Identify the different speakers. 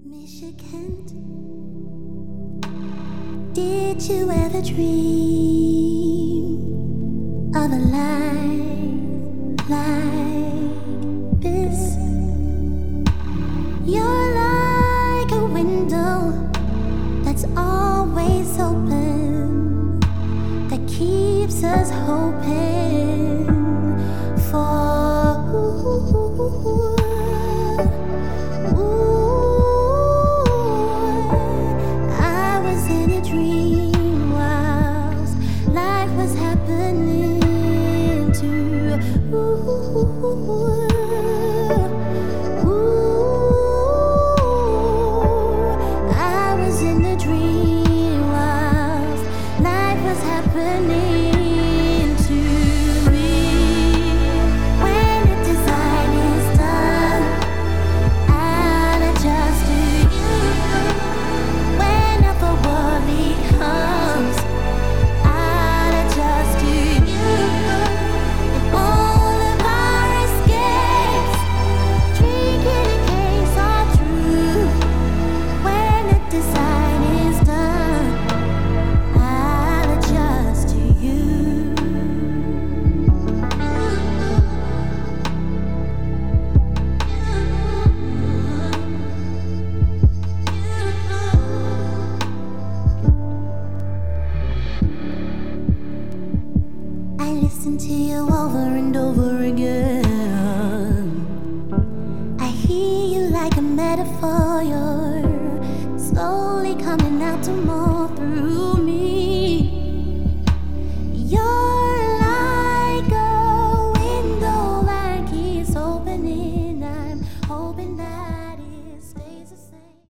Speaker 1: Michigan, did you ever dream of a life like this? You're like a window that's always open, that keeps us hoping for. Listen to you over and over again. I hear you like a metaphor. You're slowly coming out to more.